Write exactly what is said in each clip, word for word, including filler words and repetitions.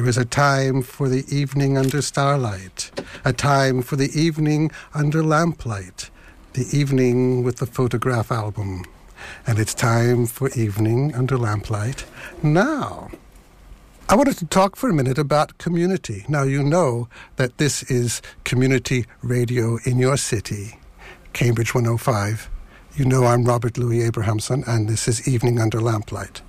is a time for the evening under starlight, a time for the evening under lamplight, the evening with the photograph album. And it's time for evening under lamplight now. I wanted to talk for a minute about community. Now, you know that this is community radio in your city, Cambridge one oh five. You know I'm Robert Louis Abrahamson, and this is Evening Under Lamplight.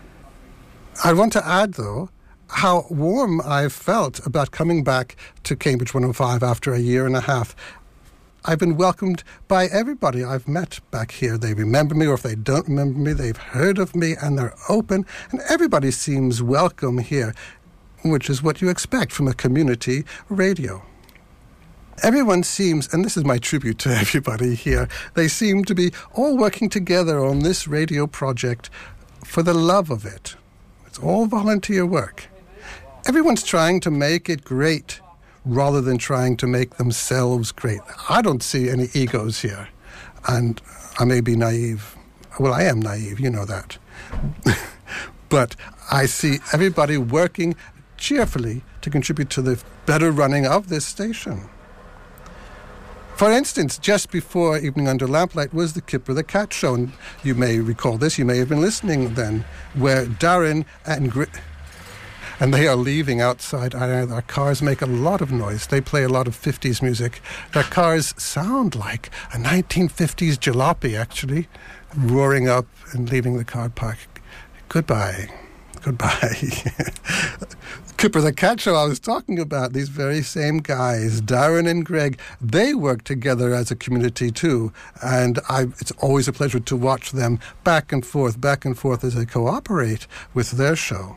I want to add, though, how warm I've felt about coming back to Cambridge one oh five after a year and a half. I've been welcomed by everybody I've met back here. They remember me, or if they don't remember me, they've heard of me, and they're open, and everybody seems welcome here, which is what you expect from a community radio. Everyone seems, and this is my tribute to everybody here, they seem to be all working together on this radio project for the love of it. It's all volunteer work. Everyone's trying to make it great rather than trying to make themselves great. I don't see any egos here, and I may be naive. Well, I am naive, you know that. But I see everybody working cheerfully to contribute to the better running of this station. For instance, just before Evening Under Lamplight was the Kipper the Cat show, and you may recall this, you may have been listening then, where Darren and Gri- and they are leaving outside. Our cars make a lot of noise. They play a lot of fifties music. Their cars sound like a nineteen fifties jalopy, actually, roaring up and leaving the car park. Goodbye. Goodbye. Kipper the Cat show I was talking about, these very same guys, Darren and Greg, they work together as a community too, and I, it's always a pleasure to watch them back and forth, back and forth as they cooperate with their show.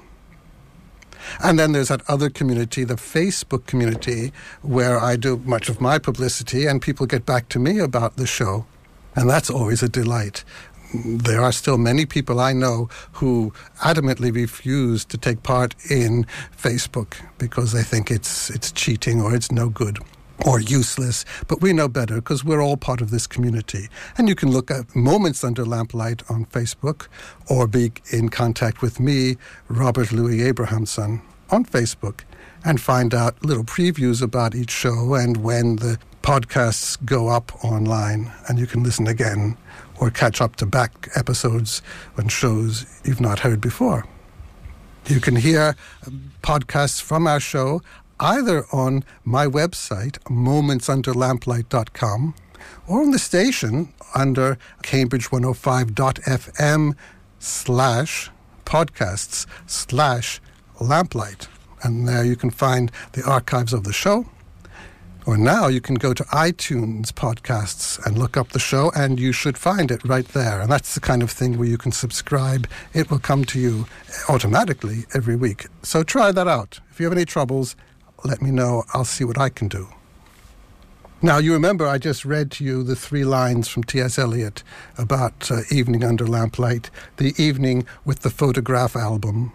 And then there's that other community, the Facebook community, where I do much of my publicity and people get back to me about the show, and that's always a delight. There are still many people I know who adamantly refuse to take part in Facebook because they think it's it's cheating or it's no good or useless. But we know better because we're all part of this community. And you can look at Moments Under Lamplight on Facebook or be in contact with me, Robert Louis Abrahamson, on Facebook and find out little previews about each show and when the podcasts go up online and you can listen again or catch up to back episodes and shows you've not heard before. You can hear podcasts from our show either on my website, moments under lamplight dot com, or on the station under cambridge one oh five dot f m slash podcasts slash lamplight. And there you can find the archives of the show. Or now you can go to iTunes podcasts and look up the show, and you should find it right there. And that's the kind of thing where you can subscribe. It will come to you automatically every week. So try that out. If you have any troubles, let me know. I'll see what I can do. Now, you remember I just read to you the three lines from T S Eliot about uh, Evening Under Lamplight, the evening with the photograph album.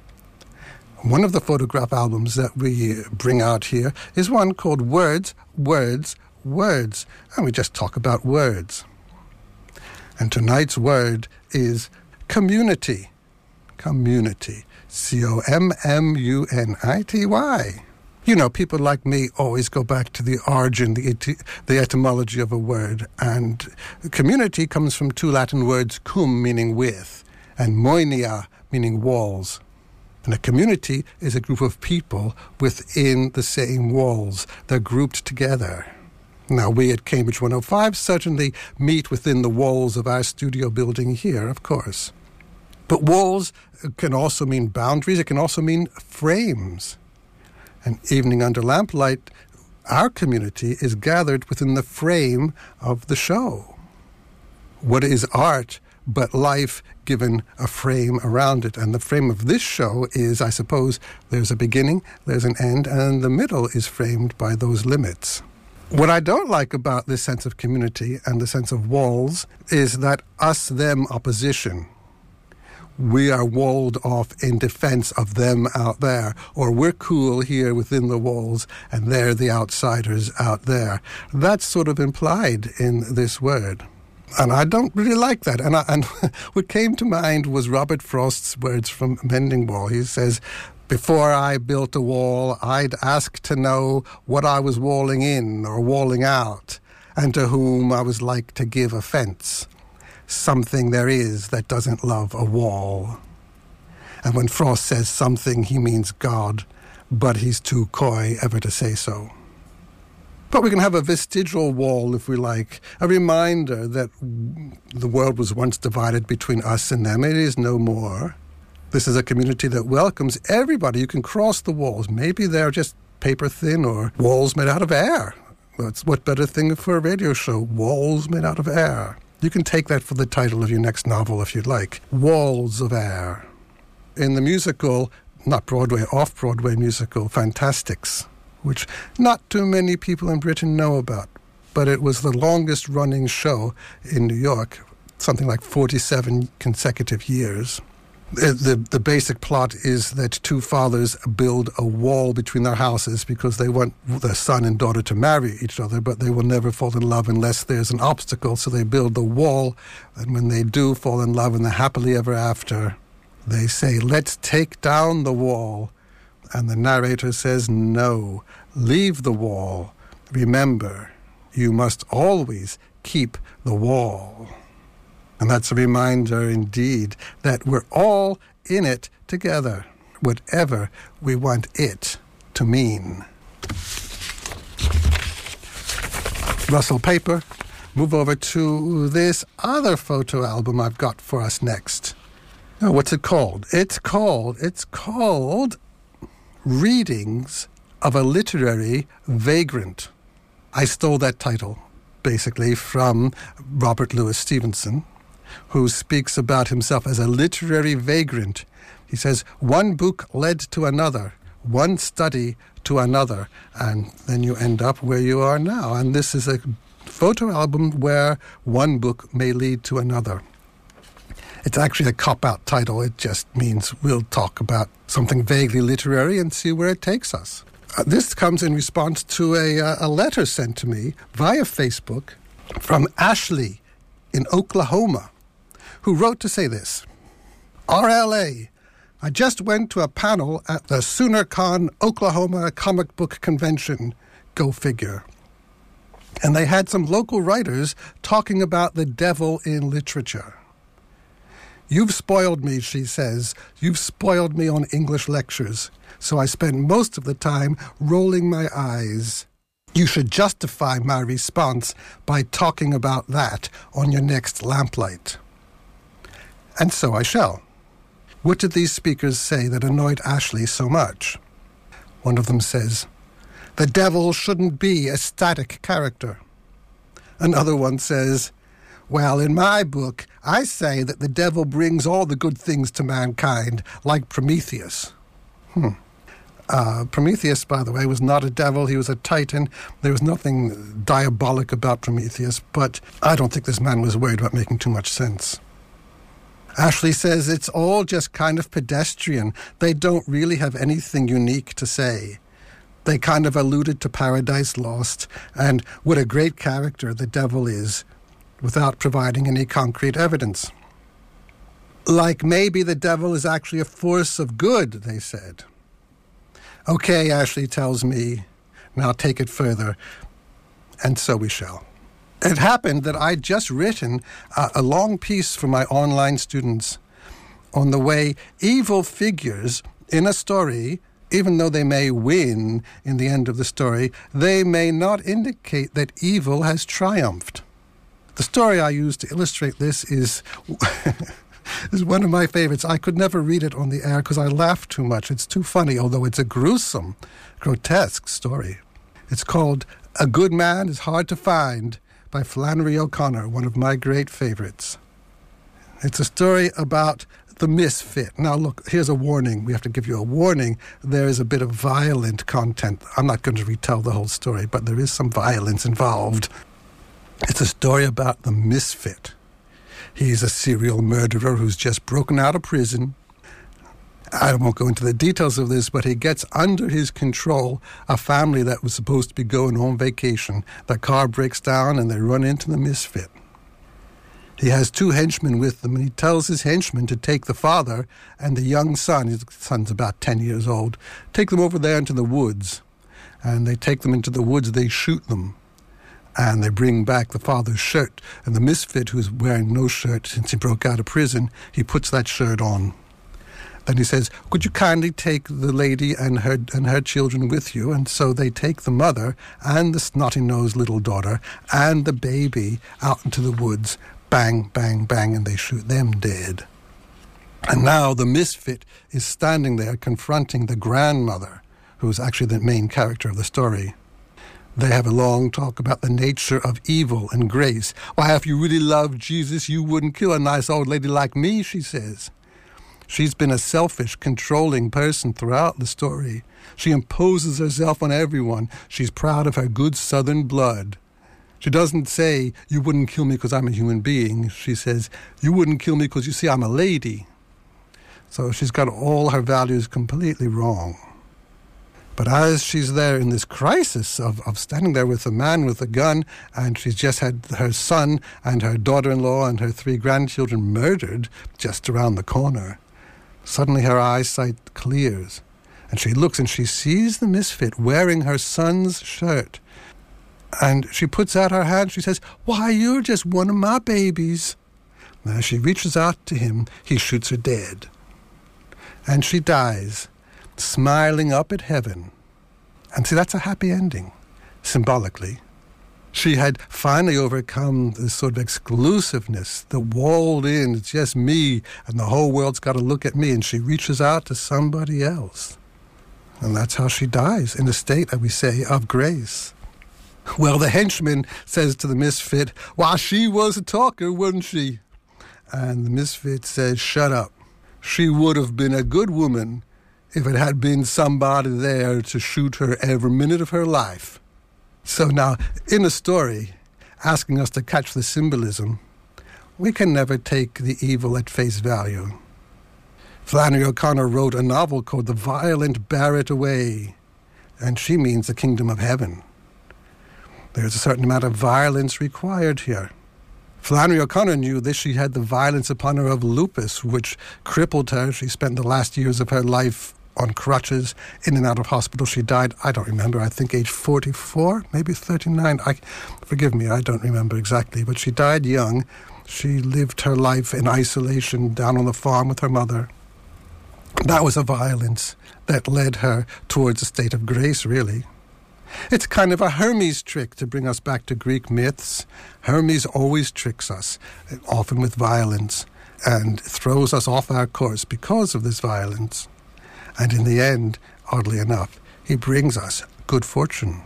One of the photograph albums that we bring out here is one called Words, Words, Words. And we just talk about words. And tonight's word is community. Community. C O M M U N I T Y. You know, people like me always go back to the origin, the, et- the etymology of a word. And community comes from two Latin words, cum, meaning with, and moenia, meaning walls. And a community is a group of people within the same walls. They're grouped together. Now, we at Cambridge one oh five certainly meet within the walls of our studio building here, of course. But walls can also mean boundaries. It can also mean frames. And Evening Under Lamplight, our community is gathered within the frame of the show. What is art but life given a frame around it? And the frame of this show is, I suppose, there's a beginning, there's an end, and the middle is framed by those limits. What I don't like about this sense of community and the sense of walls is that us-them opposition. We are walled off in defense of them out there, or we're cool here within the walls and they're the outsiders out there. That's sort of implied in this word. And I don't really like that. And, I, and what came to mind was Robert Frost's words from Mending Wall. He says, Before I built a wall, I'd ask to know what I was walling in or walling out, and to whom I was like to give offence. Something there is that doesn't love a wall. And when Frost says something, he means God, but he's too coy ever to say so. But we can have a vestigial wall, if we like, a reminder that the world was once divided between us and them. It is no more. This is a community that welcomes everybody. You can cross the walls. Maybe they're just paper thin or walls made out of air. That's what better thing for a radio show, walls made out of air. You can take that for the title of your next novel if you'd like, Walls of Air. In the musical, not Broadway, off-Broadway musical, Fantastics, which not too many people in Britain know about, but it was the longest-running show in New York, something like forty-seven consecutive years. The, the, the basic plot is that two fathers build a wall between their houses because they want their son and daughter to marry each other, but they will never fall in love unless there's an obstacle, so they build the wall, and when they do fall in love and they're happily ever after, they say, let's take down the wall. And the narrator says, no, leave the wall. Remember, you must always keep the wall. And that's a reminder, indeed, that we're all in it together, whatever we want it to mean. Russell Paper, move over to this other photo album I've got for us next. Oh, what's it called? It's called, it's called Readings of a Literary Vagrant. I stole that title, basically, from Robert Louis Stevenson, who speaks about himself as a literary vagrant. He says, one book led to another, one study to another, and then you end up where you are now. And this is a photo album where one book may lead to another. It's actually a cop-out title. It just means we'll talk about something vaguely literary and see where it takes us. Uh, this comes in response to a, uh, a letter sent to me via Facebook from Ashley in Oklahoma, who wrote to say this. R L A, I just went to a panel at the SoonerCon Oklahoma Comic Book Convention. Go figure. And they had some local writers talking about the devil in literature. You've spoiled me, she says. You've spoiled me on English lectures. So I spend most of the time rolling my eyes. You should justify my response by talking about that on your next lamplight. And so I shall. What did these speakers say that annoyed Ashley so much? One of them says, the devil shouldn't be a static character. Another one says, well, in my book, I say that the devil brings all the good things to mankind, like Prometheus. Hmm. Uh, Prometheus, by the way, was not a devil. He was a titan. There was nothing diabolic about Prometheus, but I don't think this man was worried about making too much sense. Ashley says it's all just kind of pedestrian. They don't really have anything unique to say. They kind of alluded to Paradise Lost and what a great character the devil is, without providing any concrete evidence. Like maybe the devil is actually a force of good, they said. Okay, Ashley tells me, now take it further, and so we shall. It happened that I'd just written a, a long piece for my online students on the way evil figures in a story, even though they may win in the end of the story, they may not indicate that evil has triumphed. The story I use to illustrate this is, is one of my favorites. I could never read it on the air because I laugh too much. It's too funny, although it's a gruesome, grotesque story. It's called A Good Man is Hard to Find by Flannery O'Connor, one of my great favorites. It's a story about the misfit. Now, look, here's a warning. We have to give you a warning. There is a bit of violent content. I'm not going to retell the whole story, but there is some violence involved. It's a story about the misfit. He's a serial murderer who's just broken out of prison. I won't go into the details of this, but he gets under his control a family that was supposed to be going on vacation. The car breaks down and they run into the misfit. He has two henchmen with him, and he tells his henchmen to take the father and the young son, his son's about ten years old, take them over there into the woods. And they take them into the woods, they shoot them. And they bring back the father's shirt. And the misfit, who's wearing no shirt since he broke out of prison, he puts that shirt on. Then he says, could you kindly take the lady and her and her children with you? And so they take the mother and the snotty-nosed little daughter and the baby out into the woods. Bang, bang, bang, and they shoot them dead. And now the misfit is standing there confronting the grandmother, who's actually the main character of the story. They have a long talk about the nature of evil and grace. Why, if you really loved Jesus, you wouldn't kill a nice old lady like me, she says. She's been a selfish, controlling person throughout the story. She imposes herself on everyone. She's proud of her good Southern blood. She doesn't say, you wouldn't kill me because I'm a human being. She says, you wouldn't kill me because you see I'm a lady. So she's got all her values completely wrong. But as she's there in this crisis of, of standing there with a man with a gun, and she's just had her son and her daughter-in-law and her three grandchildren murdered just around the corner, suddenly her eyesight clears. And she looks and she sees the misfit wearing her son's shirt. And she puts out her hand. She says, why, you're just one of my babies. And as she reaches out to him, he shoots her dead. And she dies, smiling up at heaven. And see, that's a happy ending, symbolically. She had finally overcome this sort of exclusiveness, the walled in, it's just me, and the whole world's got to look at me, and she reaches out to somebody else. And that's how she dies, in a state, that we say, of grace. Well, the henchman says to the misfit, why, she was a talker, wasn't she? And the misfit says, shut up. She would have been a good woman if it had been somebody there to shoot her every minute of her life. So now, in a story, asking us to catch the symbolism, we can never take the evil at face value. Flannery O'Connor wrote a novel called The Violent Bear It Away, and she means the kingdom of heaven. There's a certain amount of violence required here. Flannery O'Connor knew this. She had the violence upon her of lupus, which crippled her. She spent the last years of her life on crutches, in and out of hospital. She died, I don't remember, I think age forty-four, maybe thirty-nine. I, forgive me, I don't remember exactly, but she died young. She lived her life in isolation down on the farm with her mother. That was a violence that led her towards a state of grace, really. It's kind of a Hermes trick to bring us back to Greek myths. Hermes always tricks us, often with violence, and throws us off our course because of this violence. And in the end, oddly enough, he brings us good fortune.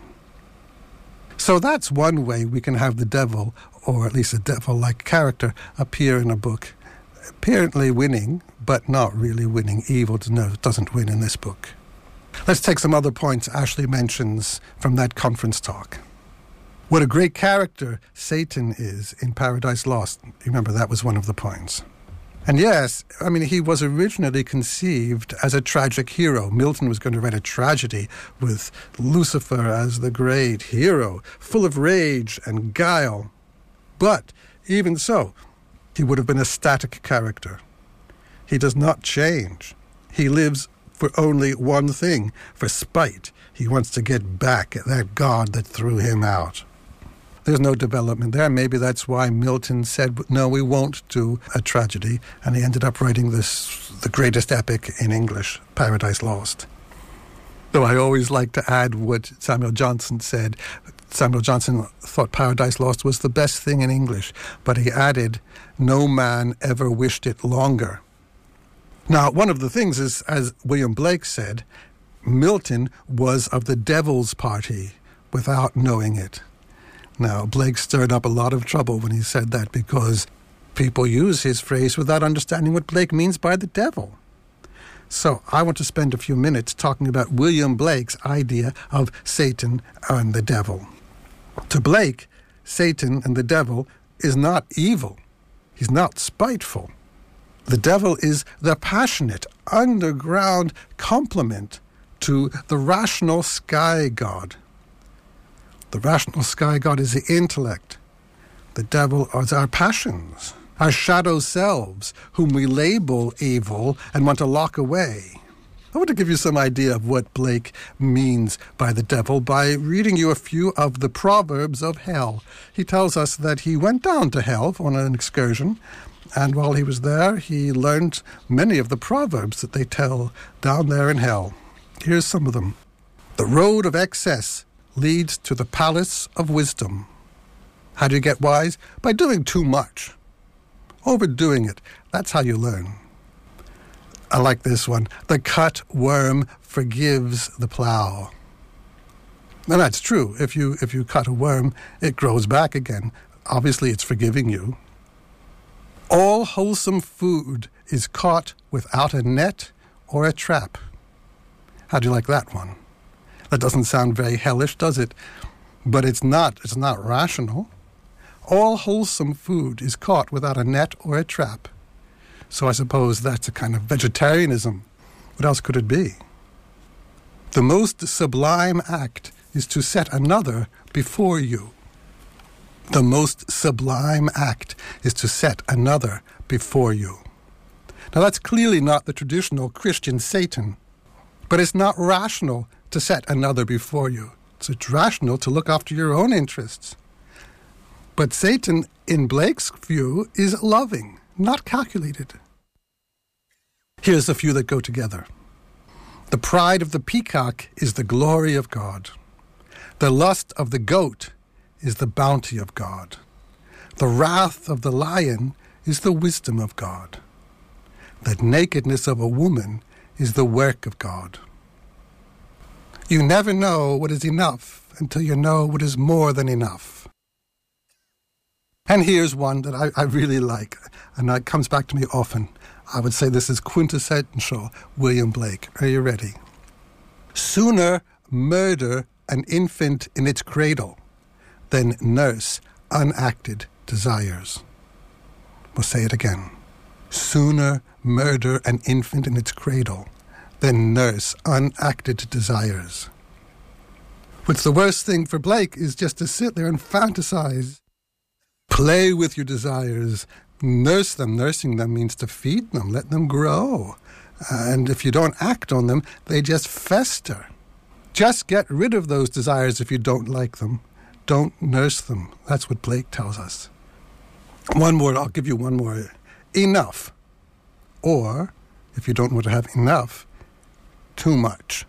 So that's one way we can have the devil, or at least a devil-like character, appear in a book, apparently winning, but not really winning. Evil doesn't win in this book. Let's take some other points Ashley mentions from that conference talk. What a great character Satan is in Paradise Lost. Remember, that was one of the points. And yes, I mean, he was originally conceived as a tragic hero. Milton was going to write a tragedy with Lucifer as the great hero, full of rage and guile. But even so, he would have been a static character. He does not change. He lives for only one thing, for spite. He wants to get back at that God that threw him out. There's no development there. Maybe that's why Milton said, no, we won't do a tragedy. And he ended up writing this, the greatest epic in English, Paradise Lost. Though I always like to add what Samuel Johnson said. Samuel Johnson thought Paradise Lost was the best thing in English, but he added, no man ever wished it longer. Now, one of the things is, as William Blake said, Milton was of the devil's party without knowing it. Now, Blake stirred up a lot of trouble when he said that because people use his phrase without understanding what Blake means by the devil. So I want to spend a few minutes talking about William Blake's idea of Satan and the devil. To Blake, Satan and the devil is not evil. He's not spiteful. The devil is the passionate, underground complement to the rational sky god. The rational sky god is the intellect. The devil is our passions. our shadow selves, whom we label evil and want to lock away. I want to give you some idea of what Blake means by the devil by reading you a few of the proverbs of hell. He tells us that he went down to hell on an excursion, and while he was there, he learned many of the proverbs that they tell down there in hell. Here's some of them. The road of excess leads to the palace of wisdom. How do you get wise? By doing too much. Overdoing it. That's how you learn. I like this one. The cut worm forgives the plow. And that's true. If you if you cut a worm, it grows back again. Obviously, it's forgiving you. All wholesome food is caught without a net or a trap. How do you like that one? That doesn't sound very hellish, does it? But it's not. It's not rational. All wholesome food is caught without a net or a trap. So I suppose that's a kind of vegetarianism. What else could it be? The most sublime act is to set another before you. The most sublime act is to set another before you. Now that's clearly not the traditional Christian Satan, but it's not rational to set another before you. So it's rational to look after your own interests. But Satan, in Blake's view, is loving, not calculated. Here's a few that go together. The pride of the peacock is the glory of God. The lust of the goat is the bounty of God. The wrath of the lion is the wisdom of God. The nakedness of a woman is the work of God. You never know what is enough until you know what is more than enough. And here's one that I, I really like, and that comes back to me often. I would say this is quintessential William Blake. Are you ready? Sooner murder an infant in its cradle than nurse unacted desires. We'll say it again. Sooner murder an infant in its cradle than nurse unacted desires. What's the worst thing for Blake is just to sit there and fantasize. Play with your desires. Nurse them. Nursing them means to feed them, let them grow. And if you don't act on them, they just fester. Just get rid of those desires if you don't like them. Don't nurse them. That's what Blake tells us. One more, I'll give you one more. Enough. Or, if you don't want to have enough, too much.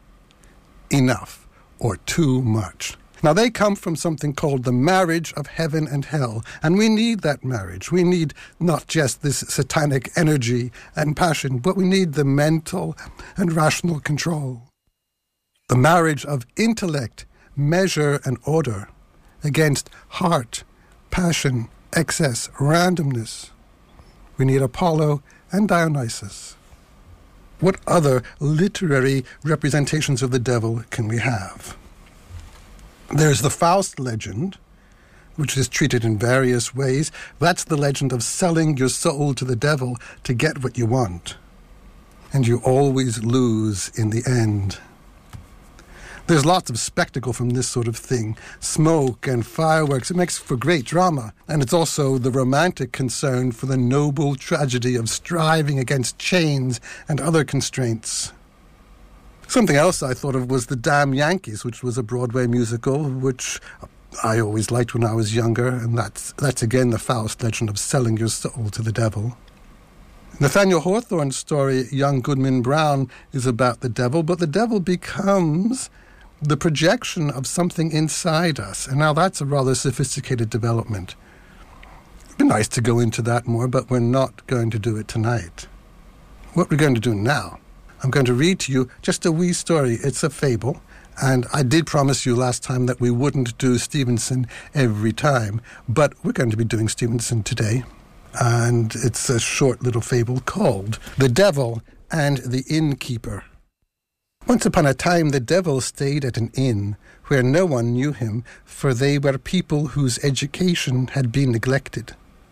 Enough or too much. Now, they come from something called the marriage of heaven and hell, and we need that marriage. We need not just this satanic energy and passion, but we need the mental and rational control. The marriage of intellect, measure, and order against heart, passion, excess, randomness. We need Apollo and Dionysus. What other literary representations of the devil can we have? There's the Faust legend, which is treated in various ways. That's the legend of selling your soul to the devil to get what you want. And you always lose in the end. There's lots of spectacle from this sort of thing. Smoke and fireworks. It makes for great drama. And it's also the romantic concern for the noble tragedy of striving against chains and other constraints. Something else I thought of was The Damn Yankees, which was a Broadway musical, which I always liked when I was younger, and that's that's again the Faust legend of selling your soul to the devil. Nathaniel Hawthorne's story, Young Goodman Brown, is about the devil, but the devil becomes the projection of something inside us, and now that's a rather sophisticated development. It'd be nice to go into that more, but we're not going to do it tonight. What we're going to do now, I'm going to read to you just a wee story. It's a fable, and I did promise you last time that we wouldn't do Stevenson every time, but we're going to be doing Stevenson today, and it's a short little fable called The Devil and the Innkeeper. Once upon a time the devil stayed at an inn where no one knew him, for they were people whose education had been neglected.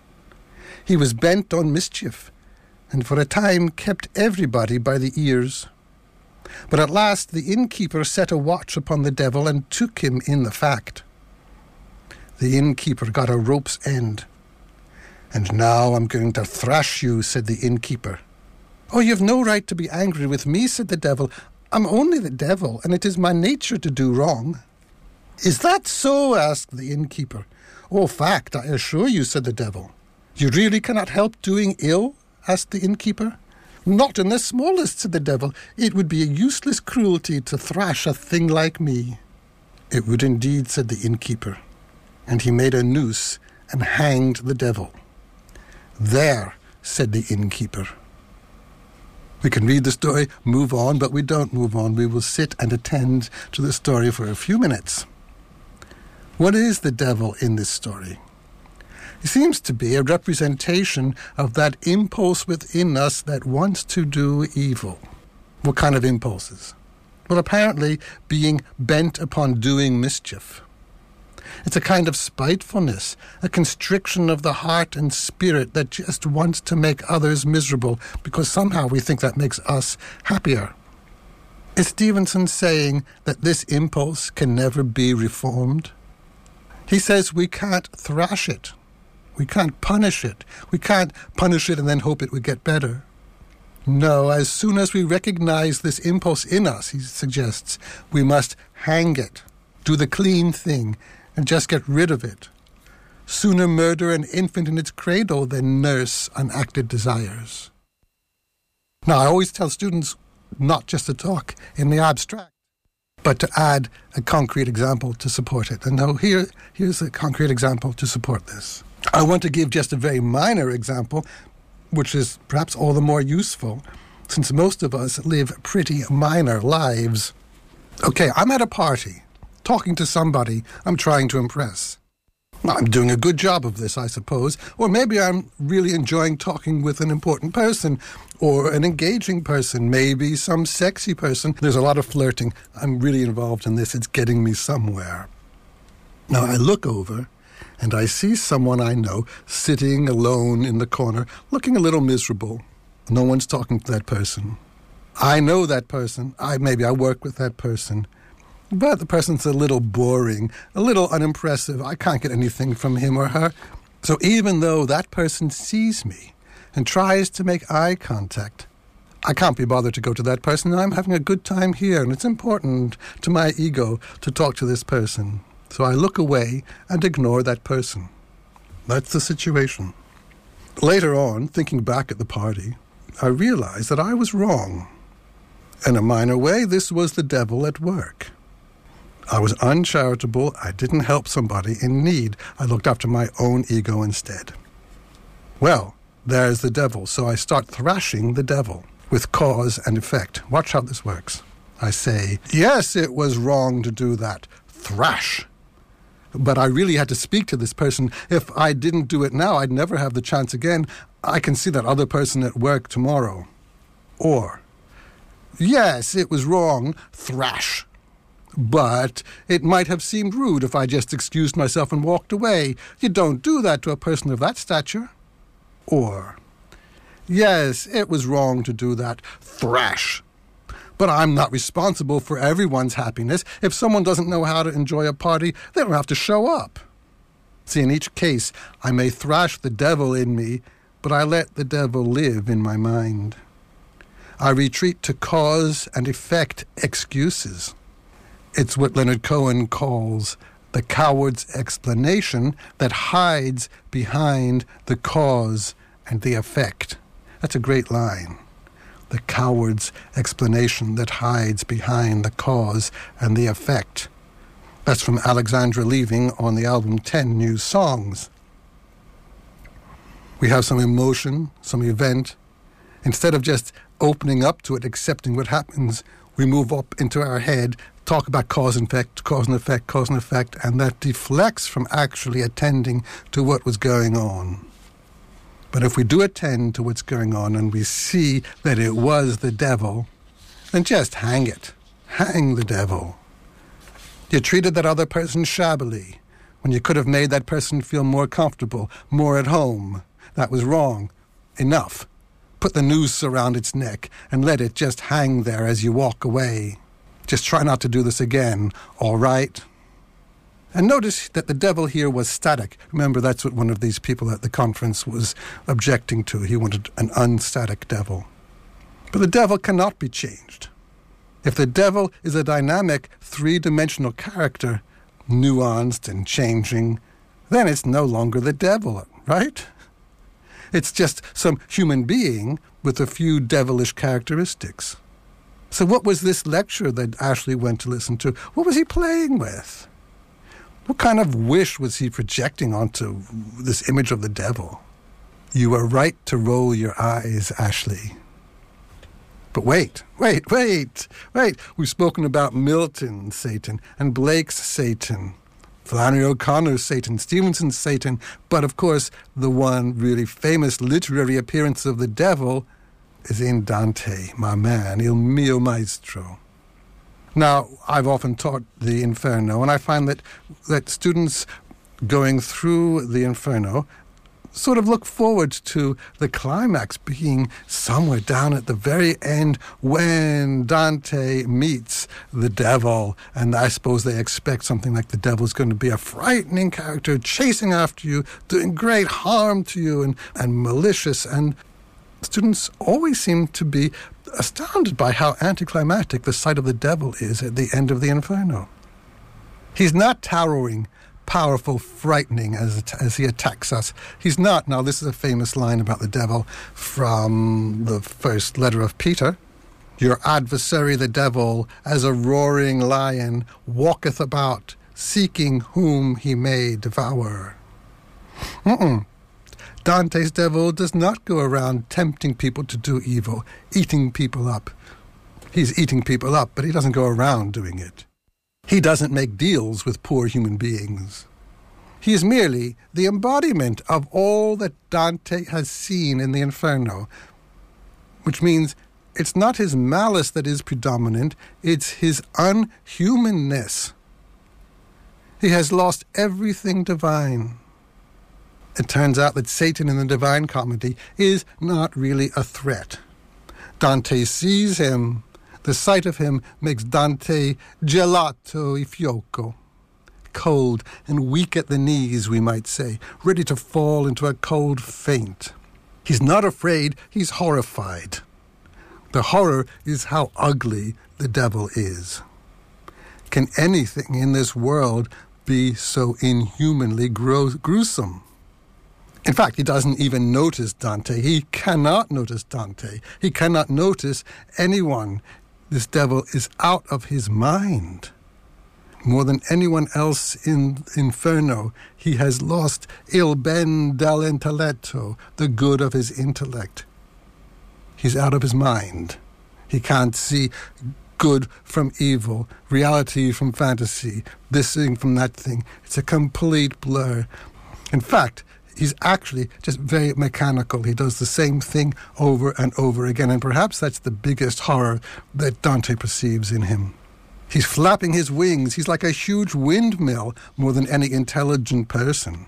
He was bent on mischief, and for a time kept everybody by the ears. But at last the innkeeper set a watch upon the devil and took him in the fact. The innkeeper got a rope's end, "And now I'm going to thrash you," said the innkeeper. "Oh, you've no right to be angry with me," said the devil. "I'm only the devil, and it is my nature to do wrong." "Is that so?" asked the innkeeper. "Oh, fact, I assure you," said the devil. "You really cannot help doing ill?" asked the innkeeper. "Not in the smallest," said the devil. "It would be a useless cruelty to thrash a thing like me." "It would indeed," said the innkeeper. And he made a noose and hanged the devil. "There," said the innkeeper. We can read the story, move on, but we don't move on. We will sit and attend to the story for a few minutes. What is the devil in this story? He seems to be a representation of that impulse within us that wants to do evil. What kind of impulses? Well, apparently being bent upon doing mischief. It's a kind of spitefulness, a constriction of the heart and spirit that just wants to make others miserable because somehow we think that makes us happier. Is Stevenson saying that this impulse can never be reformed? He says we can't thrash it. We can't punish it. We can't punish it and then hope it would get better. No, as soon as we recognize this impulse in us, he suggests, we must hang it, do the clean thing, and just get rid of it. Sooner murder an infant in its cradle than nurse unacted desires. Now, I always tell students not just to talk in the abstract, but to add a concrete example to support it. And now here, here's a concrete example to support this. I want to give just a very minor example, which is perhaps all the more useful, since most of us live pretty minor lives. Okay, I'm at a party, talking to somebody I'm trying to impress. I'm doing a good job of this, I suppose, or maybe I'm really enjoying talking with an important person, or an engaging person, maybe some sexy person. There's a lot of flirting. I'm really involved in this. It's getting me somewhere. Now I look over, and I see someone I know sitting alone in the corner, looking a little miserable. No one's talking to that person. I know that person. I maybe I work with that person. But the person's a little boring, a little unimpressive. I can't get anything from him or her. So even though that person sees me and tries to make eye contact, I can't be bothered to go to that person. I'm having a good time here, and it's important to my ego to talk to this person. So I look away and ignore that person. That's the situation. Later on, thinking back at the party, I realized that I was wrong. In a minor way, this was the devil at work. I was uncharitable. I didn't help somebody in need. I looked after my own ego instead. Well, there's the devil. So I start thrashing the devil with cause and effect. Watch how this works. I say, yes, it was wrong to do that. Thrash. But I really had to speak to this person. If I didn't do it now, I'd never have the chance again. I can see that other person at work tomorrow. Or, yes, it was wrong. Thrash. But it might have seemed rude if I just excused myself and walked away. You don't do that to a person of that stature. Or, yes, it was wrong to do that. Thrash. But I'm not responsible for everyone's happiness. If someone doesn't know how to enjoy a party, they don't have to show up. See, in each case, I may thrash the devil in me, but I let the devil live in my mind. I retreat to cause and effect excuses. It's what Leonard Cohen calls the coward's explanation that hides behind the cause and the effect. That's a great line. The coward's explanation that hides behind the cause and the effect. That's from Alexandra Leaving on the album ten New Songs. We have some emotion, some event. Instead of just opening up to it, accepting what happens, we move up into our head, talk about cause and effect, cause and effect, cause and effect, and that deflects from actually attending to what was going on. But if we do attend to what's going on and we see that it was the devil, then just hang it. Hang the devil. You treated that other person shabbily when you could have made that person feel more comfortable, more at home. That was wrong. Enough. Put the noose around its neck and let it just hang there as you walk away. Just try not to do this again, all right? And notice that the devil here was static. Remember, that's what one of these people at the conference was objecting to. He wanted an unstatic devil. But the devil cannot be changed. If the devil is a dynamic, three-dimensional character, nuanced and changing, then it's no longer the devil, right? It's just some human being with a few devilish characteristics. So what was this lecture that Ashley went to listen to? What was he playing with? What kind of wish was he projecting onto this image of the devil? You are right to roll your eyes, Ashley. But wait, wait, wait, wait. We've spoken about Milton's Satan and Blake's Satan, Flannery O'Connor's Satan, Stevenson's Satan, but of course the one really famous literary appearance of the devil is in Dante, my man, Il mio maestro. Now, I've often taught the Inferno, and I find that, that students going through the Inferno sort of look forward to the climax being somewhere down at the very end when Dante meets the devil. And I suppose they expect something like the devil's going to be a frightening character chasing after you, doing great harm to you and, and malicious. And students always seem to be astounded by how anticlimactic the sight of the devil is at the end of the Inferno. He's not towering, powerful, frightening as as he attacks us. He's not. Now, this is a famous line about the devil from the first letter of Peter. Your adversary, the devil, as a roaring lion, walketh about, seeking whom he may devour. Mm-mm. Dante's devil does not go around tempting people to do evil, eating people up. He's eating people up, but he doesn't go around doing it. He doesn't make deals with poor human beings. He is merely the embodiment of all that Dante has seen in the Inferno, which means it's not his malice that is predominant, it's his unhumanness. He has lost everything divine. It turns out that Satan in the Divine Comedy is not really a threat. Dante sees him. The sight of him makes Dante gelato e fioco, cold and weak at the knees, we might say, ready to fall into a cold faint. He's not afraid, he's horrified. The horror is how ugly the devil is. Can anything in this world be so inhumanly gro- gruesome? In fact, he doesn't even notice Dante. He cannot notice Dante. He cannot notice anyone. This devil is out of his mind. More than anyone else in Inferno, he has lost il ben dell'intelletto, the good of his intellect. He's out of his mind. He can't see good from evil, reality from fantasy, this thing from that thing. It's a complete blur. In fact, he's actually just very mechanical. He does the same thing over and over again, and perhaps that's the biggest horror that Dante perceives in him. He's flapping his wings. He's like a huge windmill more than any intelligent person.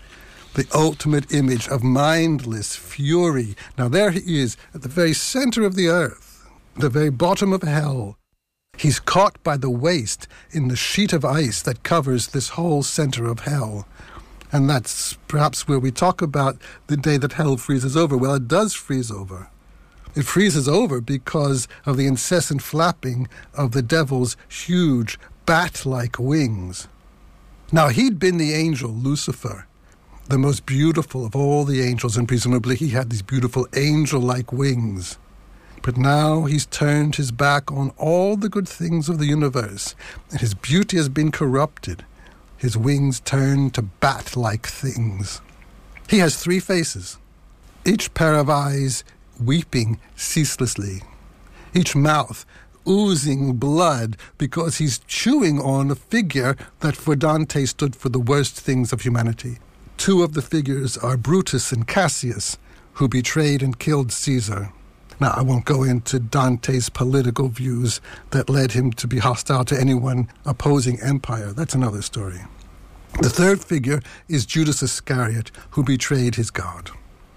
The ultimate image of mindless fury. Now there he is at the very center of the earth, the very bottom of hell. He's caught by the waist in the sheet of ice that covers this whole center of hell. And that's perhaps where we talk about the day that hell freezes over. Well, it does freeze over. It freezes over because of the incessant flapping of the devil's huge bat-like wings. Now, he'd been the angel Lucifer, the most beautiful of all the angels, and presumably he had these beautiful angel-like wings. But now he's turned his back on all the good things of the universe, and his beauty has been corrupted. His wings turn to bat-like things. He has three faces, each pair of eyes weeping ceaselessly, each mouth oozing blood because he's chewing on a figure that for Dante stood for the worst things of humanity. Two of the figures are Brutus and Cassius, who betrayed and killed Caesar. Now, I won't go into Dante's political views that led him to be hostile to anyone opposing empire. That's another story. The third figure is Judas Iscariot, who betrayed his God.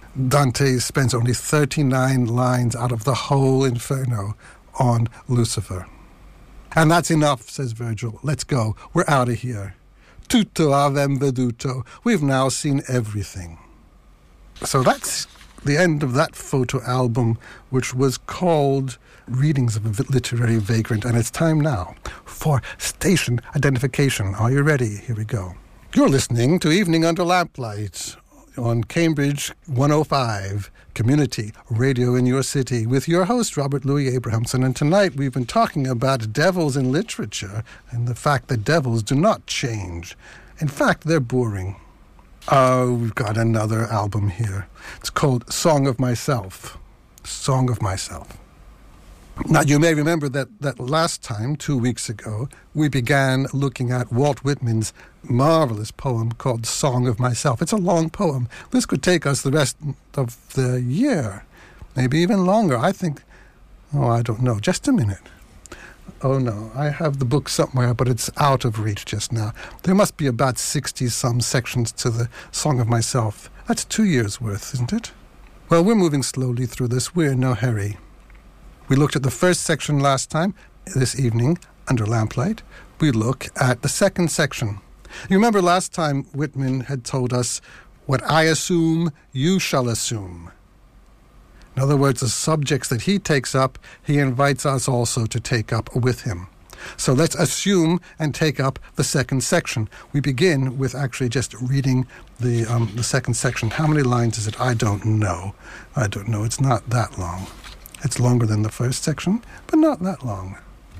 Dante spends only thirty-nine lines out of the whole Inferno on Lucifer. And that's enough, says Virgil. Let's go. We're out of here. Tutto avem veduto. We've now seen everything. So that's the end of that photo album, which was called Readings of a Literary Vagrant. And it's time now for station identification. Are you ready? Here we go. You're listening to Evening Under Lamplight on Cambridge one oh five, Community Radio in your city, with your host, Robert Louis Abrahamson. And tonight we've been talking about devils in literature and the fact that devils do not change. In fact, they're boring. Oh, we've got another album here. It's called Song of Myself. Song of Myself. Now, you may remember that, that last time, two weeks ago, we began looking at Walt Whitman's marvelous poem called Song of Myself. It's a long poem. This could take us the rest of the year, maybe even longer. I think, oh, I don't know. Just a minute. Oh, no, I have the book somewhere, but it's out of reach just now. There must be about sixty-some sections to the Song of Myself. That's two years' worth, isn't it? Well, we're moving slowly through this. We're in no hurry. We looked at the first section last time. This evening, under Lamplight, we look at the second section. You remember last time Whitman had told us, what I assume, you shall assume. In other words, the subjects that he takes up, he invites us also to take up with him. So let's assume and take up the second section. We begin with actually just reading the um, the second section. How many lines is it? I don't know. I don't know. It's not that long. It's longer than the first section, but not that long.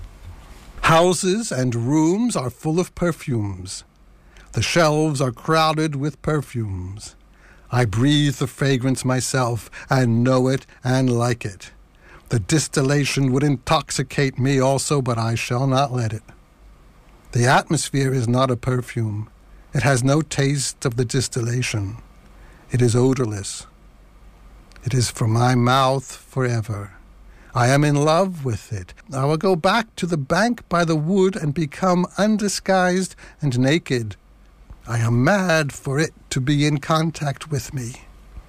Houses and rooms are full of perfumes. The shelves are crowded with perfumes. I breathe the fragrance myself and know it and like it. The distillation would intoxicate me also, but I shall not let it. The atmosphere is not a perfume. It has no taste of the distillation. It is odorless. It is for my mouth forever. I am in love with it. I will go back to the bank by the wood and become undisguised and naked. I am mad for it to be in contact with me.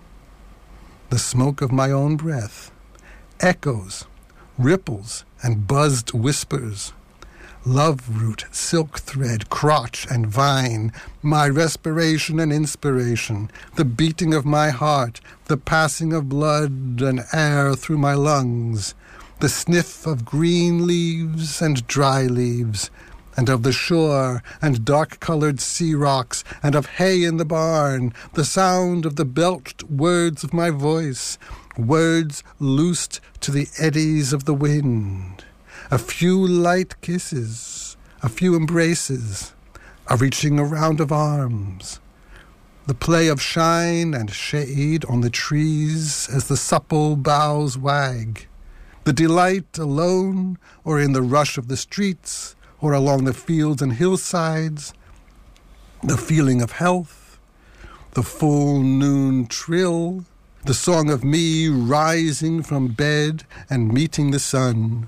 The smoke of my own breath, echoes, ripples, and buzzed whispers, love root, silk thread, crotch, and vine, my respiration and inspiration, the beating of my heart, the passing of blood and air through my lungs, the sniff of green leaves and dry leaves, and of the shore and dark-colored sea rocks, and of hay in the barn, the sound of the belched words of my voice, words loosed to the eddies of the wind. A few light kisses, a few embraces, a reaching around of arms, the play of shine and shade on the trees as the supple boughs wag, the delight alone or in the rush of the streets or along the fields and hillsides, the feeling of health, the full noon trill, the song of me rising from bed and meeting the sun.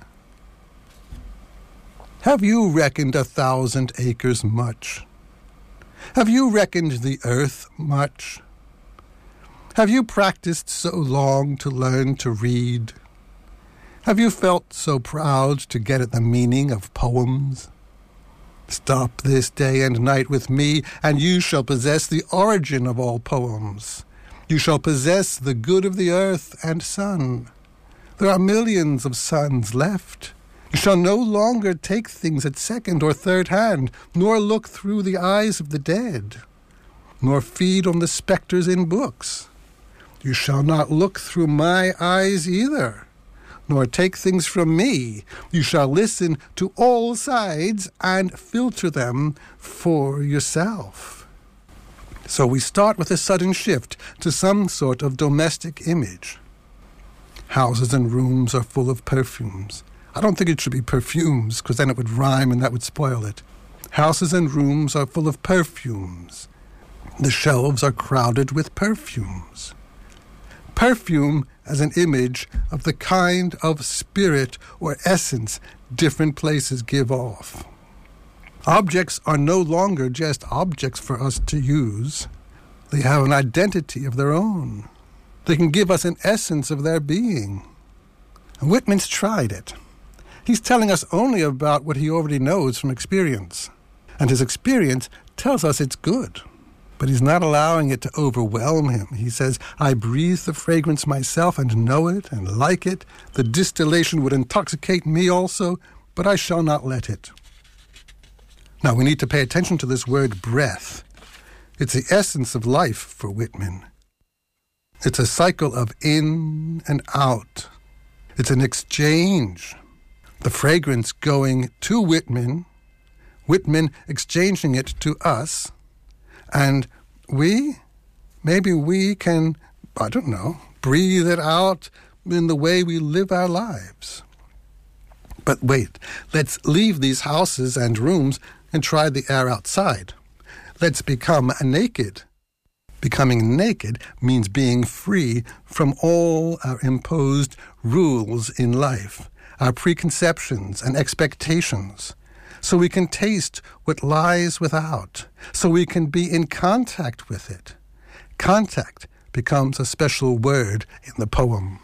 Have you reckoned a thousand acres much? Have you reckoned the earth much? Have you practiced so long to learn to read? Have you felt so proud to get at the meaning of poems? Stop this day and night with me, and you shall possess the origin of all poems. You shall possess the good of the earth and sun. There are millions of suns left. You shall no longer take things at second or third hand, nor look through the eyes of the dead, nor feed on the spectres in books. You shall not look through my eyes either, nor take things from me. You shall listen to all sides and filter them for yourself. So we start with a sudden shift to some sort of domestic image. Houses and rooms are full of perfumes. I don't think it should be perfumes, because then it would rhyme and that would spoil it. Houses and rooms are full of perfumes. The shelves are crowded with perfumes. Perfume as an image of the kind of spirit or essence different places give off. Objects are no longer just objects for us to use. They have an identity of their own. They can give us an essence of their being. And Whitman's tried it. He's telling us only about what he already knows from experience. And his experience tells us it's good. But he's not allowing it to overwhelm him. He says, I breathe the fragrance myself and know it and like it. The distillation would intoxicate me also, but I shall not let it. Now, we need to pay attention to this word breath. It's the essence of life for Whitman. It's a cycle of in and out. It's an exchange. The fragrance going to Whitman, Whitman exchanging it to us, and we, maybe we can, I don't know, breathe it out in the way we live our lives. But wait, let's leave these houses and rooms and try the air outside. Let's become naked. Becoming naked means being free from all our imposed rules in life, our preconceptions and expectations, so we can taste what lies without, so we can be in contact with it. Contact becomes a special word in the poem.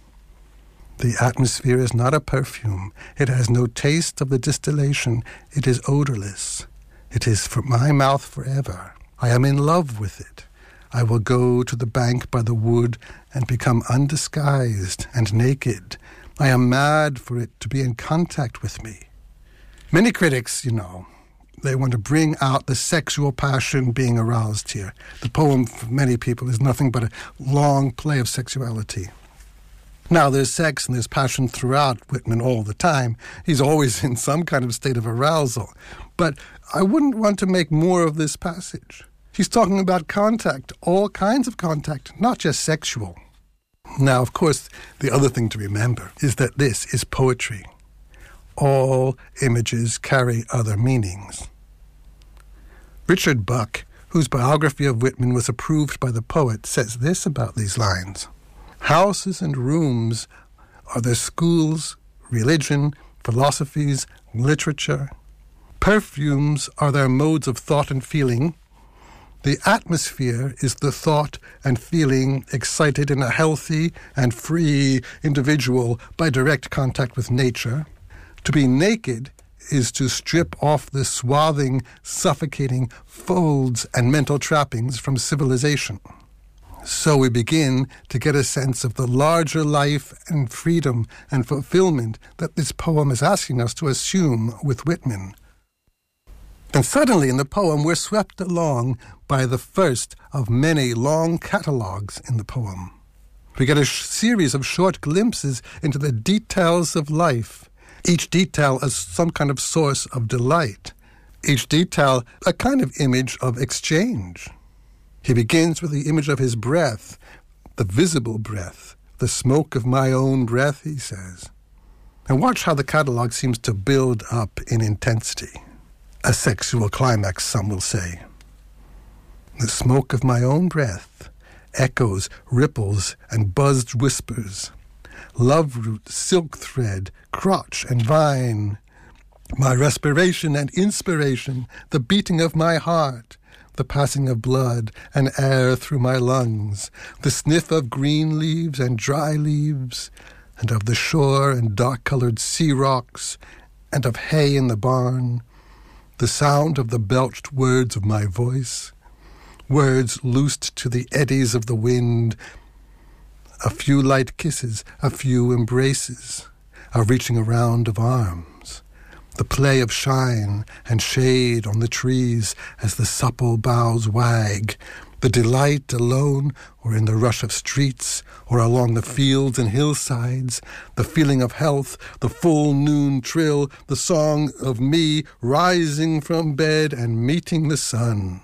The atmosphere is not a perfume. It has no taste of the distillation. It is odorless. It is for my mouth forever. I am in love with it. I will go to the bank by the wood and become undisguised and naked. I am mad for it to be in contact with me. Many critics, you know, they want to bring out the sexual passion being aroused here. The poem, for many people, is nothing but a long play of sexuality. Now, there's sex and there's passion throughout Whitman all the time. He's always in some kind of state of arousal. But I wouldn't want to make more of this passage. He's talking about contact, all kinds of contact, not just sexual. Now, of course, the other thing to remember is that this is poetry. All images carry other meanings. Richard Buck, whose biography of Whitman was approved by the poet, says this about these lines. Houses and rooms are their schools, religion, philosophies, literature. Perfumes are their modes of thought and feeling. The atmosphere is the thought and feeling excited in a healthy and free individual by direct contact with nature. To be naked is to strip off the swathing, suffocating folds and mental trappings from civilization. So we begin to get a sense of the larger life and freedom and fulfillment that this poem is asking us to assume with Whitman. And suddenly in the poem we're swept along by the first of many long catalogues in the poem. We get a sh- series of short glimpses into the details of life, each detail as some kind of source of delight, each detail a kind of image of exchange. He begins with the image of his breath, the visible breath, the smoke of my own breath, he says. And watch how the catalogue seems to build up in intensity. A sexual climax, some will say. The smoke of my own breath echoes, ripples, and buzzed whispers. Love root, silk thread, crotch and vine. My respiration and inspiration, the beating of my heart, the passing of blood and air through my lungs, the sniff of green leaves and dry leaves, and of the shore and dark-colored sea rocks, and of hay in the barn, the sound of the belched words of my voice, words loosed to the eddies of the wind, a few light kisses, a few embraces, a reaching around of arms, the play of shine and shade on the trees as the supple boughs wag, the delight alone or in the rush of streets or along the fields and hillsides, the feeling of health, the full noon trill, the song of me rising from bed and meeting the sun.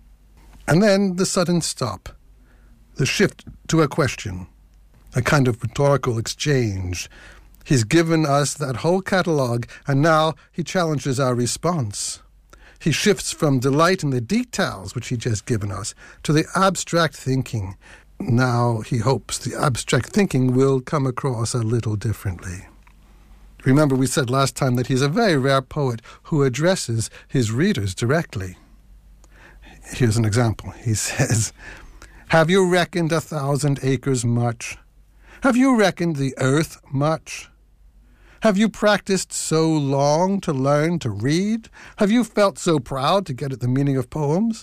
And then the sudden stop, the shift to a question, a kind of rhetorical exchange. He's given us that whole catalogue, and now he challenges our response. He shifts from delight in the details, which he'd just given us, to the abstract thinking. Now he hopes the abstract thinking will come across a little differently. Remember, we said last time that he's a very rare poet who addresses his readers directly. Here's an example. He says, "Have you reckoned a thousand acres much? Have you reckoned the earth much? Have you practiced so long to learn to read? Have you felt so proud to get at the meaning of poems?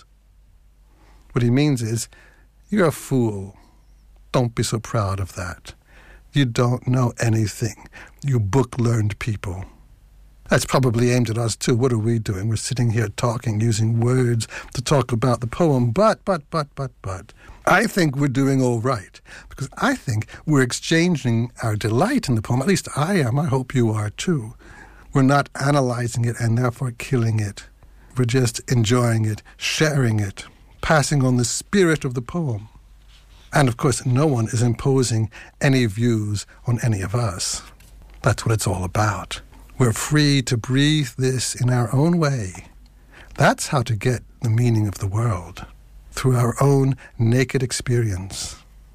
What he means is, you're a fool. Don't be so proud of that. You don't know anything, you book-learned people. That's probably aimed at us too. What are we doing? We're sitting here talking, using words to talk about the poem. But, but, but, but, but, I think we're doing all right. Because I think we're exchanging our delight in the poem. At least I am. I hope you are too. We're not analyzing it and therefore killing it. We're just enjoying it, sharing it, passing on the spirit of the poem. And of course, no one is imposing any views on any of us. That's what it's all about. We're free to breathe this in our own way. That's how to get the meaning of the world, through our own naked experience.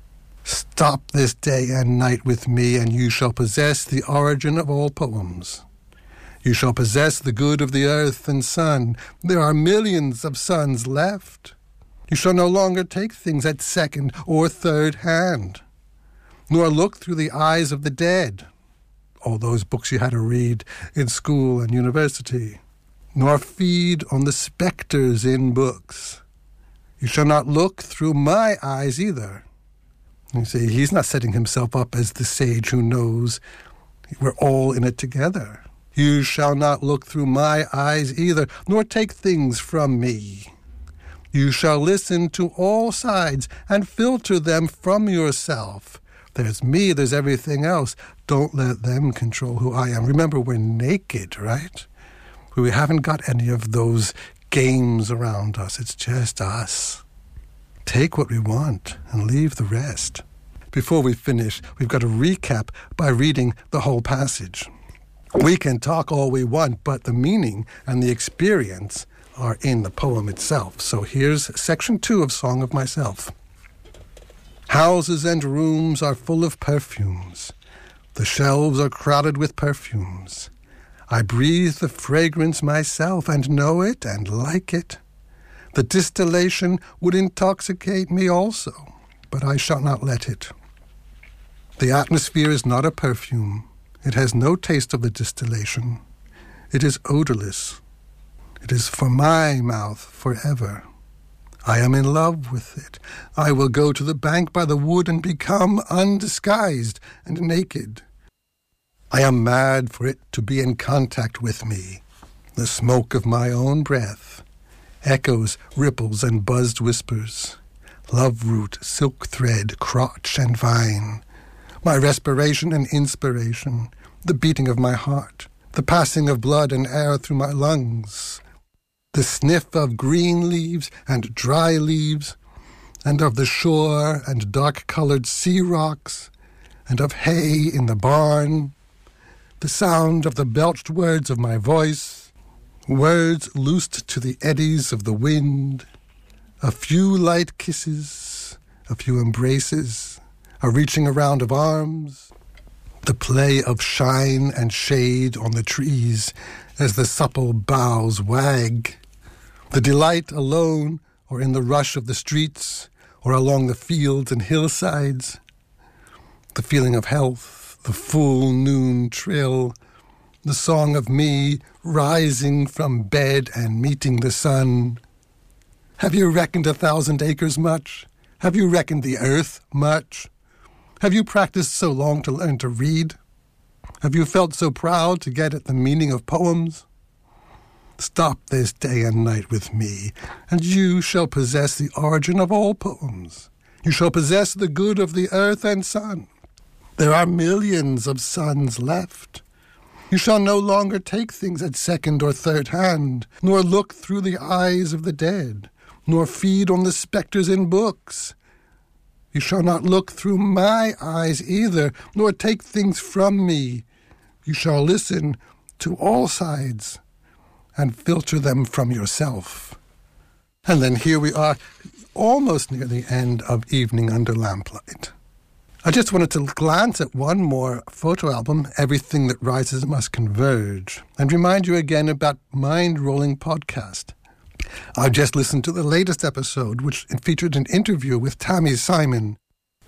Stop this day and night with me, and you shall possess the origin of all poems. You shall possess the good of the earth and sun. There are millions of suns left. You shall no longer take things at second or third hand, nor look through the eyes of the dead, all those books you had to read in school and university, nor feed on the spectres in books. You shall not look through my eyes either. You see, he's not setting himself up as the sage who knows. We're all in it together. You shall not look through my eyes either, nor take things from me. You shall listen to all sides and filter them from yourself. There's me, there's everything else. Don't let them control who I am. Remember, we're naked, right? We haven't got any of those games around us. It's just us. Take what we want and leave the rest. Before we finish, we've got to recap by reading the whole passage. We can talk all we want, but the meaning and the experience are in the poem itself. So here's section two of Song of Myself. Houses and rooms are full of perfumes. The shelves are crowded with perfumes. I breathe the fragrance myself and know it and like it. The distillation would intoxicate me also, but I shall not let it. The atmosphere is not a perfume. It has no taste of the distillation. It is odorless. It is for my mouth forever. I am in love with it. I will go to the bank by the wood and become undisguised and naked. I am mad for it to be in contact with me. The smoke of my own breath, echoes, ripples, and buzzed whispers, love root, silk thread, crotch, and vine, my respiration and inspiration, the beating of my heart, the passing of blood and air through my lungs, the sniff of green leaves and dry leaves, and of the shore and dark-colored sea rocks, and of hay in the barn, the sound of the belched words of my voice, words loosed to the eddies of the wind, a few light kisses, a few embraces, a reaching around of arms, the play of shine and shade on the trees as the supple boughs wag, the delight alone or in the rush of the streets or along the fields and hillsides, the feeling of health, the full noon trill, the song of me rising from bed and meeting the sun. Have you reckoned a thousand acres much? Have you reckoned the earth much? Have you practiced so long to learn to read? Have you felt so proud to get at the meaning of poems? Stop this day and night with me, and you shall possess the origin of all poems. You shall possess the good of the earth and sun. There are millions of suns left. You shall no longer take things at second or third hand, nor look through the eyes of the dead, nor feed on the spectres in books. You shall not look through my eyes either, nor take things from me. You shall listen to all sides and filter them from yourself. And then here we are, almost near the end of Evening Under Lamplight. I just wanted to glance at one more photo album, Everything That Rises Must Converge, and remind you again about Mind Rolling Podcast. I've just listened to the latest episode, which featured an interview with Tami Simon.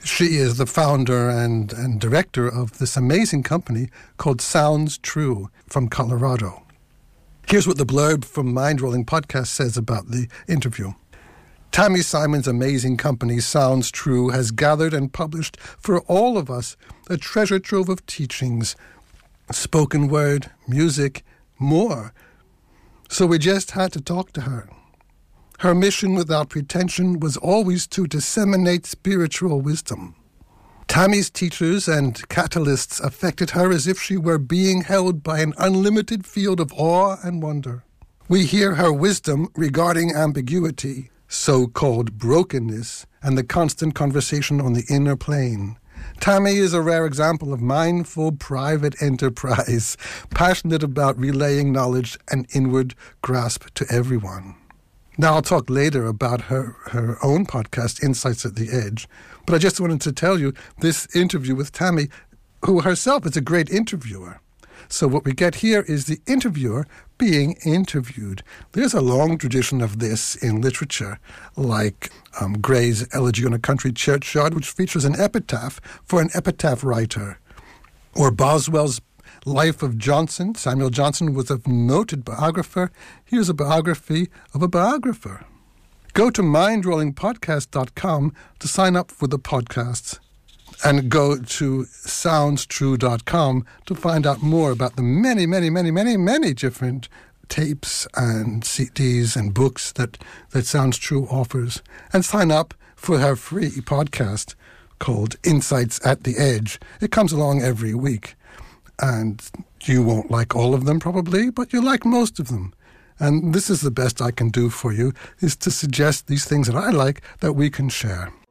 She is the founder and, and director of this amazing company called Sounds True from Colorado. Here's what the blurb from Mind Rolling Podcast says about the interview. Tami Simon's amazing company, Sounds True, has gathered and published for all of us a treasure trove of teachings, spoken word, music, more. So we just had to talk to her. Her mission without pretension was always to disseminate spiritual wisdom. Tami's teachers and catalysts affected her as if she were being held by an unlimited field of awe and wonder. We hear her wisdom regarding ambiguity, so-called brokenness, and the constant conversation on the inner plane. Tami is a rare example of mindful private enterprise, passionate about relaying knowledge and inward grasp to everyone. Now, I'll talk later about her, her own podcast, Insights at the Edge, but I just wanted to tell you this interview with Tami, who herself is a great interviewer. So what we get here is the interviewer being interviewed. There's a long tradition of this in literature, like um, Gray's Elegy on a Country Churchyard, which features an epitaph for an epitaph writer, or Boswell's Life of Johnson. Samuel Johnson was a noted biographer. Here's a biography of a biographer. Go to mind rolling podcast dot com to sign up for the podcasts, and go to sounds true dot com to find out more about the many, many, many, many, many different tapes and C Ds and books that, that Sounds True offers. And sign up for her free podcast called Insights at the Edge. It comes along every week. And you won't like all of them probably, but you like most of them. And this is the best I can do for you, is to suggest these things that I like that we can share.